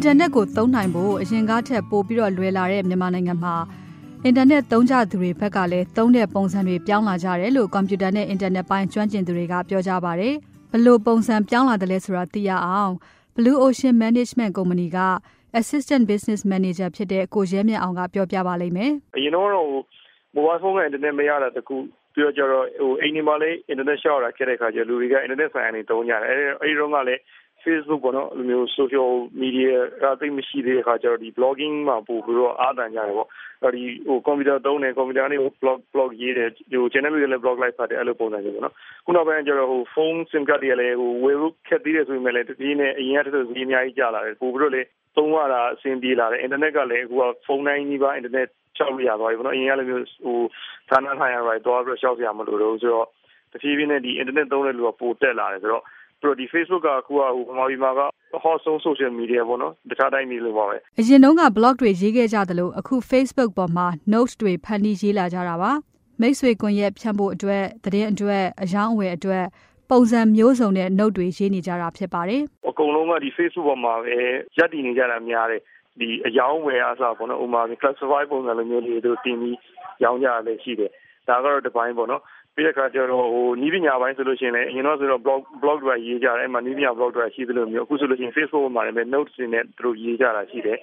internet ကိုသုံးနိုင်ဖို့အရင်ကထက်ပိုပြီးတော့လွယ်လာတဲ့မြန်မာနိုင်ငံမှာ internet သုံးကြသူတွေဘက်ကလည်းသုံးတဲ့ပုံစံတွေပြောင်းလာကြတယ်လို့ computer နဲ့ internet ပိုင်းကျွမ်းကျင်သူတွေကပြောကြပါတယ်။ဘယ်လိုပုံစံပြောင်းလာတယ်လဲဆိုတာသိရအောင် Blue Ocean Management Company က Assistant Business Manager ဖြစ်တဲ့ကိုရဲမြင့်အောင်ကပြောပြပါလိမ့်မယ်။အရင်တော့ mobile phone နဲ့ internet မရတာတခုပြီးတော့ကျတော့အိမ်ဒီမှာလည်း internet ရှောက်တာခဲ့တဲ့ခါကျလူတွေက internet ဆိုင်ကနေသုံးကြတယ်အဲဒီတော့ကလည်း Facebook ပေါ့နော်အဲ့လိုမျိုး social media ကသိမရှိသေးတဲ့ခါကျတော့ဒီ blogging မှာပို့ပြီးတော့အားတန်ကြတယ်ပေါ့ဒီcomputer သုံးတယ် computer နဲ့ blog ရေးတယ်channel တွေလည်း blog live ဖတ်တယ်အဲ့လိုပုံစံမျိုးပေါ့နော်ခုနောက်ပိုင်းကျတော့phone sim card တွေလည်းဝယ်ဖို့ခက်သေးတယ်ဆိုပေမဲ့လည်းတပြေးနဲ့အရင်ကတည်းကဈေးအများကြီးကျလာတယ်ပို့ပြီးတော့လည်းသုံးရတာအဆင်ပြေလာတယ် internet ကလည်းအခုကဖုန်းတိုင်းကြီးပါ internet ရှောက်လို့ရသွားပြီပေါ့နော်အရင်ကလည်းမျိုးဌာနဆိုင်ရာတွေတော့ရှောက်စရာမလိုတော့ဆိုတော့တဖြည်းဖြည်းနဲ့ဒီ internet သုံးတဲ့လူကပိုတက်လာတယ်ဆိုတော့ပြီးတော့ဒီ Facebook ကအခုကဗမာပြည်မှာက hot social media ပေါ့နော်တခြားတိုင်းပြည်လိုပါပဲအရင်တုန်းက blog တွေရေးခဲ့ကြတယ်လို့အခု Facebook ပေါ်မှာ notes တွေဖန်တီးရေးလာကြတာပါမိတ်ဆွေကွန်ရက်ဖြန့်ဖို့အတွက်သတင်းအတွက်အယောင်းအဝယ်အတွက်ပုံစံမျိုးစုံနဲ့ note တွေရေးနေကြတာဖြစ်ပါတယ်အကုန်လုံးကဒီ Facebook ပေါ်မှာပဲရပ်တည်နေကြတာများတယ်ဒီအယောင်းဝယ်အားစားပေါ့နော်ဥပမာ classify ပုံစံလိုမျိုးလေးတို့တင်ပြီးရောင်းကြရလည်းရှိတယ်ဒါကတော့တစ်ပိုင်းပေါ့နော်ပြီးတဲ့အခါကျတော့နီးပညာပိုင်းဆိုလို့ရှိရင်လည်းအရင်တော့ဆိုတော့ blog တွေရေးကြတယ်အဲ့မှာနီးပညာ blog တွေရှိသလိုမျိုးအခုဆိုလို့ရှိရင် Facebook ပေါ်မှာလည်း notes တွေနဲ့သူတို့ရေးကြတာရှိတယ်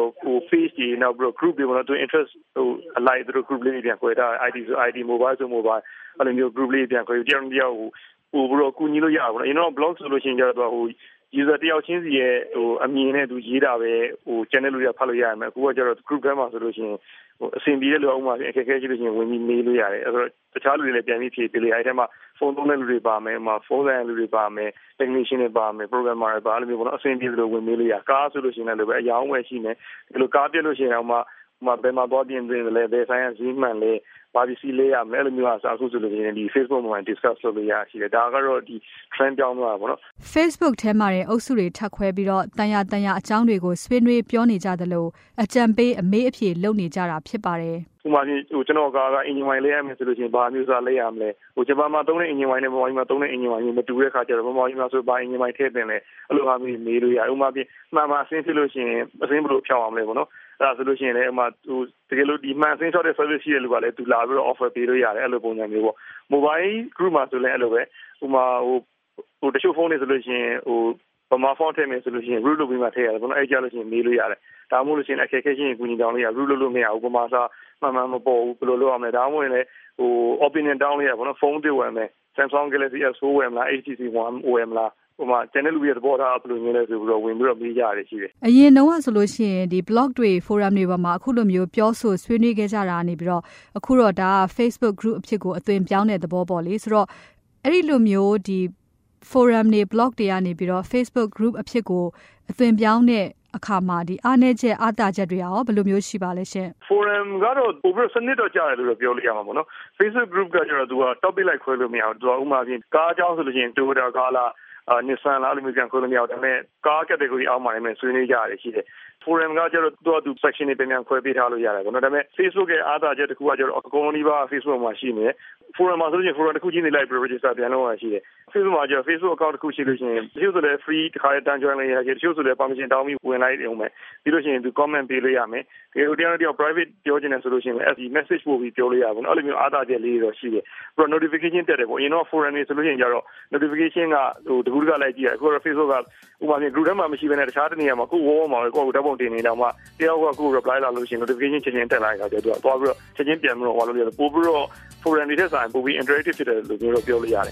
page တွေနောက်ပြီးတော့ group တွေပေါ့နော်သူ interest alike သူတို့ group လေးတွေပြန်ခွဲထား IT ဆို IT mobile ဆို mobile အဲ့လိုမျိုး group လေးပြန်ခွဲတယောက်တစ်ယောက်ပို့ပြီးတော့ကူညီလို့ရပါဘူးအရင်တော့ blog ဆိုလို့ရှိရင်ကျတော့user တယောက်ချင်းစီရဲ့အမြင်နဲ့သူရေးတာပဲchannel တွေဖတ်လို့ရမယ်အခုကကျတော့ group ထဲမှာဆိုလို့ရှိရင်အဆင်ပြေတဲ့လူကဥပမာအခက်အခဲရှိလို့ရှိရင်ဝင်ပြီးမေးလို့ရတယ်အဲ့တော့တခြားလူတွေလည်းပြန်ပြီးဖြေပေးလို့ရတယ်အဲ့ထဲမှာဖုန်းသုံးတဲ့လူတွေပါမယ်ဖုန်းဆိုင်လူတွေပါမယ် technician တွေပါမယ် programmer တွေပါအဲ့လိုမျိုးပေါ့နော်အဆင်ပြေလို့ဝင်မေးလို့ရကားဆိုလို့ရှိရင်လည်းပဲအယောင်းဝယ်ရှိမယ်ဒီလိုကားပြက်လို့ရှိရင်တော့ဘယ်မှာသွားပြင်သွင်းလဲဘယ်ဆိုင်ကဈေးမှန်လဲဘာပစ္စည်းလေးရမယ်အဲ့လိုမျိုးအစားအခုဆိုလို့ရှိရင်ဒီ Facebook မှာ discuss လုပ်လို့ရရှိတယ်ဒါကတော့ဒီ trend ပြောင်းသွားတာပေါ့နော် Facebook ထဲမှာတဲ့အုပ်စုတွေထပ်ခွဲပြီးတော့တန်ရာအကြောင်းတွေကိုဆွေးနွေးပြောနေကြသလိုအကြံပေးအမေးအဖြေလုပ်နေကြတာဖြစ်ပါတယ်ဥပမာကျွန်တော်ကအင်ဂျင်ဝိုင်လေးရမယ်ဆိုလို့ရှိရင်ဘာမျိုးစားလေးရမလဲဂျပန်မှာသုံးတဲ့အင်ဂျင်ဝိုင်နဲ့မြန်မာပြည်မှာသုံးတဲ့အင်ဂျင်ဝိုင်မျိုးမတူတဲ့ခါကျတော့မြန်မာပြည်မှာဆိုဘာအင်ဂျင်ဝိုင်ထည့်တင်လဲအဲ့လိုဟာမျိုးမေးလို့ရတယ်ဥပမာမှန်မှအဆင်းဖြစ်လို့ရှိရင်အဆင်းဘယ်လိုဖြောင်းအောင်လဲပေါ့နော်အဲ့ဒါဆိုလို့ရှိရင်လည်းတကယ်လို့ဒီမှန်အဆင်းလျှောက်တဲ့ service ရှိတဲ့လူကလည်းသူလာပြီးတော့ offer ပေးလို့ရတယ်အဲ့လိုပုံစံမျိုးပေါ့ mobile group မှာဆိုလည်းအဲ့လိုပဲဥပမာတချို့ဖုန်းတွေဆိုလို့ရှိရင်ဗမာဖုန်းထည့်မယ်ဆိုလို့ရှိရင် root လုပ်ပြီးမှထည့်ရတယ်ပေါ့နော်အဲ့ကြလို့ရှိရင်မေးလို့ရတယ်ဒါမှမဟုတ်လို့ရှိရင်အခက်အခဲရှိရင်ကူညီတောင်းလို့ရ root လုပ်လို့မရဘူးဗမာစာမှန်မပေါ်ဘူးဘယ်လိုလုပ်ရမလဲဒါမှမဟုတ်လည်းopinion တောင်းလို့ရပေါ့နော်ဖုန်းတွေဝယ်မယ် Samsung Galaxy S4 ဝယ်မလား HTC One ဝယ်မလားဟိုမှာ channel လူရဲ့သဘောထားဘယ်လိုမျိုးလဲဆိုပြီးတော့ဝင်ပြီးတော့မေးကြရတယ်ရှိတယ်အရင်တုန်းကဆိုလို့ရှိရင်ဒီ blog တွေ forum တွေပေါ်မှာအခုလိုမျိုးပြောဆိုဆွေးနွေးခဲ့ကြတာနေပြီးတော့အခုတော့ဒါ Facebook group အဖြစ်ကိုအသွင်ပြောင်းတဲ့သဘောပေါ့လေဆိုတော့အဲ့ဒီလိုမျိုးဒီ forum တွေ blog တွေကနေပြီးတော့ Facebook group အဖြစ်ကိုအသွင်ပြောင်းတဲ့အခါမှာဒီအားနည်းချက်အားသာချက်တွေရောဘယ်လိုမျိုးရှိပါလဲရှင် forum ကတော့ပိုပြီးစနစ်တော့ကြားတယ်လို့ပြောလို့ရမှာပေါ့နော် Facebook group ကကျတော့သူက topic လိုက်ခွဲလို့မရဘူးသူကဥပမာဖြင့်ကားအကြောင်းဆိုလို့ရှိရင် Toyota ကားလားNissan လားအဲ့လိုမျိုးပြန်ခွဲလို့မရဘူးဒါပေမဲ့ကား category အောက်မှာလည်းဆွေးနွေးကြရတယ်ရှိတယ် forum ကကျတော့သူ section တွေပြန်ခွဲပေးထားလို့ရတယ်ပေါ့နော်ဒါပေမဲ့ Facebook ရဲ့အားသာချက်တစ်ခုကကျတော့အကုန်လုံးဒီပါ Facebook မှာရှိနေတယ် forum မှာဆိုလို့ရှိရင် forum တစ်ခုချင်းနေလိုက်ပြီး register ပြန်လုပ်ရရှိတယ် Facebook မှာကျတော့ Facebook account တစ်ခုရှိလို့ရှိရင်တချို့ဆိုလည်း free တစ်ခါတန်း join လိုက်ရတယ်တချို့ဆိုလည်း permission တောင်းပြီးဝင်လိုက်ရုံပဲပြီးလို့ရှိရင်သူ comment ပေးလို့ရမယ်ဒီလိုတရား private ပြောချင်တယ်ဆိုလို့ရှိရင်လည်း message ပို့ပြီးပြောလို့ရပါဘူးအဲ့လိုမျိုးအားသာချက်လေးတွေတော့ရှိတယ်ပြီးတော့ notification တက်တယ်ပေါ့အရင်တော့ forum တွေဆိုလို့ရှိရင်ကျတော့ notification ကတကူတကလိုက်ကြည့်ရအခုတော့ Facebook ကဥပမာဖြင့် group ထဲမှာမရှိဘဲနဲ့တခြားတနေရာမှာကိုယ် wall မှာပဲကိုယ့်ကိုဓာတ်ပုံတင်နေတော့မှတယောက်ကကိုယ် reply လာလို့ရှိရင် notification ချက်ချင်းတက်လာကြတယ်သူကသွားပြီးတော့ချက်ချင်းပြန်ပြီးတော့ဟောလို့ရတယ်ပို့ပြီးတော့ forum တွေထက်ဆိုင်ပို့ပြီး interactive ဖြစ်တယ်လို့ပြောလို့ရတယ်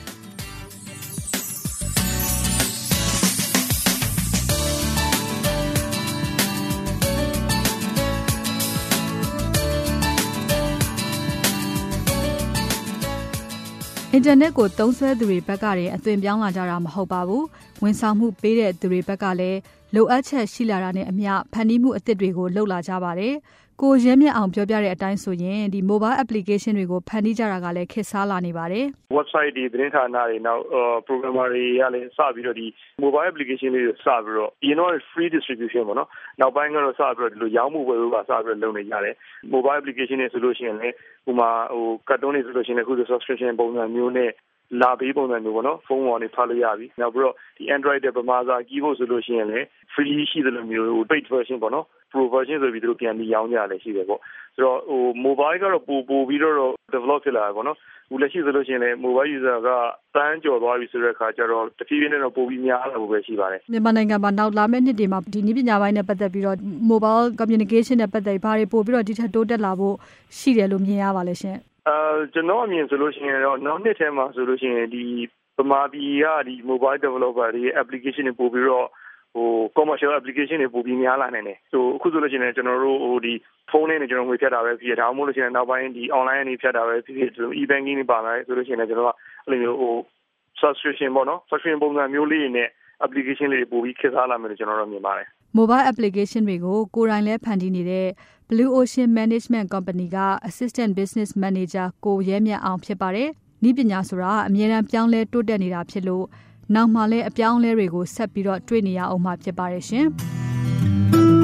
အင်တာနက်ကိုသုံးစွဲသူတွေဘက်ကလည်းအသွင်ပြောင်းလာကြတာမဟုတ်ပါဘူး။ဝန်ဆောင်မှုပေးတဲ့သူတွေဘက်ကလည်းလိုအပ်ချက်ရှိလာတာနဲ့အမျှဖန်တီးမှုအသစ်တွေကိုလုပ်လာကြပါတယ်။ကိုရဲမြင့်အောင်ပြောပြတဲ့အတိုင်းဆိုရင်ဒီ mobile application တွေကိုဖန်တီးကြတာကလည်းခေတ်စားလာနေပါတယ်။ website တွေသတင်းဌာနတွေနောက် programmer တွေကလည်းစပြီးတော့ဒီ mobile application လေးတွေစပြီးတော့ဒီတော့ free distribution ပေါ့နော်။နောက်ပိုင်းကတော့စပြီးတော့ဒီလိုရောင်းမှုဝယ်လို့ပါစပြီးတော့လုပ်နေကြတယ်။ mobile application တွေဆိုလို့ရှိရင်လည်းဥပမာcartoon တွေဆိုလို့ရှိရင်အခု subscription ပုံစံမျိုးနဲ့လာဘေးပုံစံမျိုးပေါ့နော်ဖုန်းပေါ်ကနေဖတ်လို့ရပြီနောက်ပြီးတော့ဒီ Android တဲ့ဗမာစာ keyboard ဆိုလို့ရှိရင်လည်း free ရှိတယ်လို့မျိုး paid version ပေါ့နော် pro version ဆိုပြီးသူတို့ပြန်ပြီးရောင်းကြတယ်ရှိတယ်ပေါ့ဆိုတော့mobile ကတော့ပိုပြီးတော့ develop ဖြစ်လာတယ်ပေါ့နော်ဘူးလက်ရှိဆိုလို့ရှိရင်လည်း mobile user ကတန်းကျော်သွားပြီဆိုတဲ့အခါကျတော့တဖြည်းဖြည်းနဲ့တော့ပိုပြီးများလာဖို့ပဲရှိပါတယ်မြန်မာနိုင်ငံမှာနောက်လာမယ့်နှစ်တွေမှာဒီနည်းပညာပိုင်းနဲ့ပတ်သက်ပြီးတော့ mobile communication နဲ့ပတ်သက်ဘာတွေပို့ပြီးတော့ဒီထက်တိုးတက်လာဖို့ရှိတယ်လို့မြင်ရပါလဲရှင်ကျွန်တော်အမြင်ဆိုလို့ရှိရင်တော့နောက်နှစ်ထဲမှာဆိုလို့ရှိရင်ဒီဗမာပြည်ကဒီ mobile developer တွေ application တွေပို့ပြီးတော့commercial application တွေပို့ပြီးများလာနိုင်တယ်ဆိုအခုဆိုလို့ရှိရင်ကျွန်တော်တို့ဒီဖုန်းနဲ့ကျွန်တော်ငွေဖြတ်တာပဲဖြစ်တယ်ဒါမှမဟုတ်လို့ရှိရင်နောက်ပိုင်းဒီ online ကနေဖြတ်တာပဲဖြစ်ဖြစ် e-banking တွေပါလာတယ်ဆိုလို့ရှိရင်ကျွန်တော်ကအဲ့လိုမျိုး subscription ပေါ့နော် subscription ပုံစံမျိုးလေးနဲ့ application လေးတွေပို့ပြီးခေတ်စားလာမယ်လို့ကျွန်တော်တို့မြင်ပါတယ် mobile application တွေကိုကိုယ်တိုင်လဲဖန်တီးနေတဲ့ Blue Ocean Management Company က Assistant Business Manager ကိုရဲမြတ်အောင်ဖြစ်ပါတယ်။ဤပညာဆိုတာအမြဲတမ်းပြောင်းလဲတိုးတက်နေတာဖြစ်လို့နောက်မှလည်းအပြောင်းအလဲတွေကိုဆက်ပြီးတော့တွေ့နေရအောင်မှာဖြစ်ပါတယ်ရှင်။